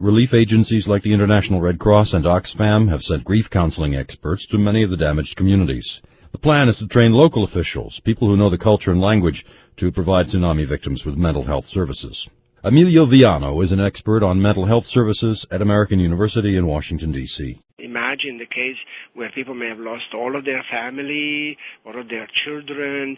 Relief agencies like the International Red Cross and Oxfam have sent grief counseling experts to many of the damaged communities. The plan is to train local officials, people who know the culture and language, to provide tsunami victims with mental health services. Emilio Viano is an expert on mental health services at American University in Washington, D.C. Imagine the case where people may have lost all of their family, all of their children,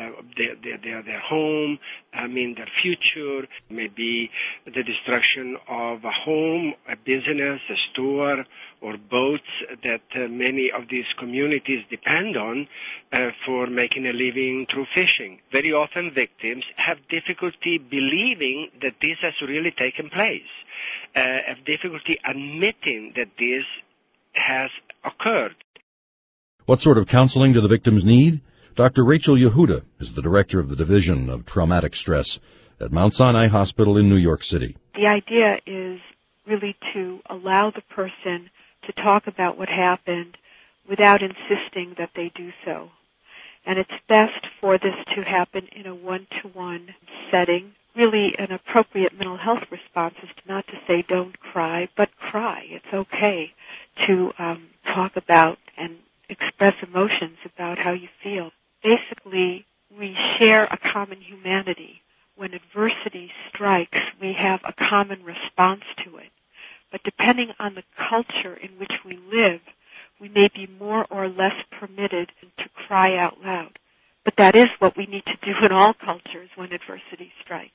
their home, their future, maybe the destruction of a home, a business, a store, or boats that many of these communities depend on for making a living through fishing. Very often victims have difficulty believing that this has really taken place, have difficulty admitting that this has occurred. What sort of counseling do the victims need? Dr. Rachel Yehuda is the director of the Division of Traumatic Stress at Mount Sinai Hospital in New York City. The idea is really to allow the person to talk about what happened without insisting that they do so. And it's best for this to happen in a one-to-one setting. Really, an appropriate mental health response is not to say don't cry, but cry. It's okay to talk about and express emotions about how you feel. Basically, we share a common humanity. When adversity strikes, we have a common response to it. But depending on the culture in which we live, we may be more or less permitted to cry out loud. But that is what we need to do in all cultures when adversity strikes.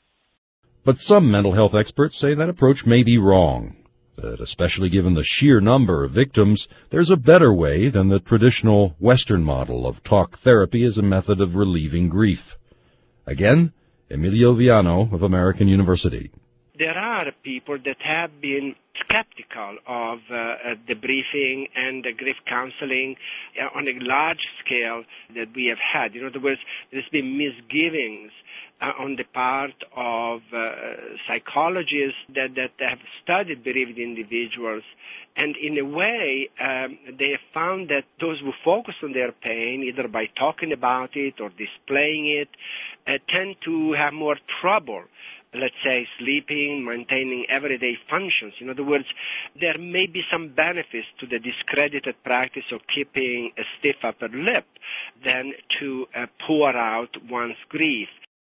But some mental health experts say that approach may be wrong. That especially given the sheer number of victims, there's a better way than the traditional Western model of talk therapy as a method of relieving grief. Again, Emilio Viano of American University. There are people that have been skeptical of debriefing and grief counseling on a large scale that we have had. In other words, there's been misgivings on the part of psychologists that have studied bereaved individuals. And in a way, they have found that those who focus on their pain, either by talking about it or displaying it, tend to have more trouble, let's say, sleeping, maintaining everyday functions. In other words, there may be some benefits to the discredited practice of keeping a stiff upper lip than to pour out one's grief.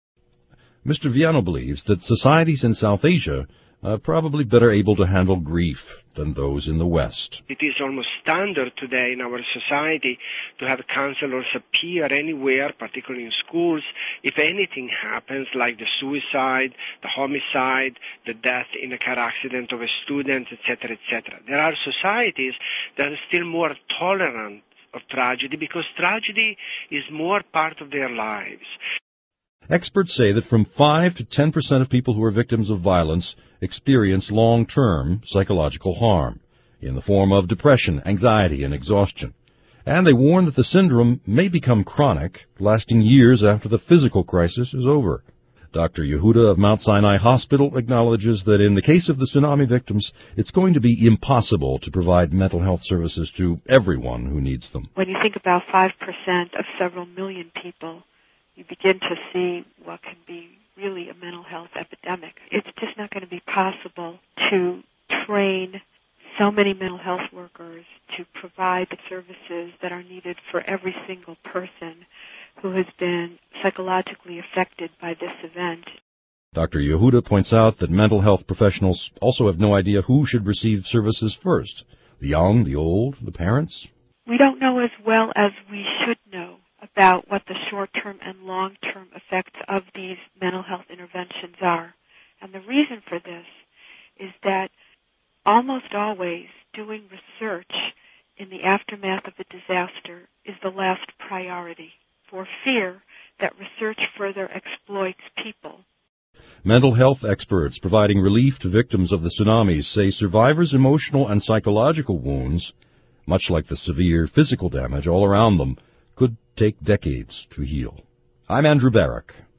Mr. Viano believes that societies in South Asia are probably better able to handle grief than those in the West. It is almost standard today in our society to have counselors appear anywhere, particularly in schools, if anything happens, like the suicide, the homicide, the death in a car accident of a student, etc., etc. There are societies that are still more tolerant of tragedy because tragedy is more part of their lives. Experts say that from 5 to 10% of people who are victims of violence experience long-term psychological harm in the form of depression, anxiety, and exhaustion. And they warn that the syndrome may become chronic, lasting years after the physical crisis is over. Dr. Yehuda of Mount Sinai Hospital acknowledges that in the case of the tsunami victims, it's going to be impossible to provide mental health services to everyone who needs them. When you think about 5% of several million people, you begin to see what can be really a mental health epidemic. It's just not going to be possible to train so many mental health workers to provide the services that are needed for every single person who has been psychologically affected by this event. Dr. Yehuda points out that mental health professionals also have no idea who should receive services first. The young, the old, the parents? We don't know as well as we should know about what the short-term and long-term effects of these mental health interventions are. And the reason for this is that almost always doing research in the aftermath of a disaster is the last priority, for fear that research further exploits people. Mental health experts providing relief to victims of the tsunamis say survivors' emotional and psychological wounds, much like the severe physical damage all around them, could take decades to heal. I'm Andrew Barrick.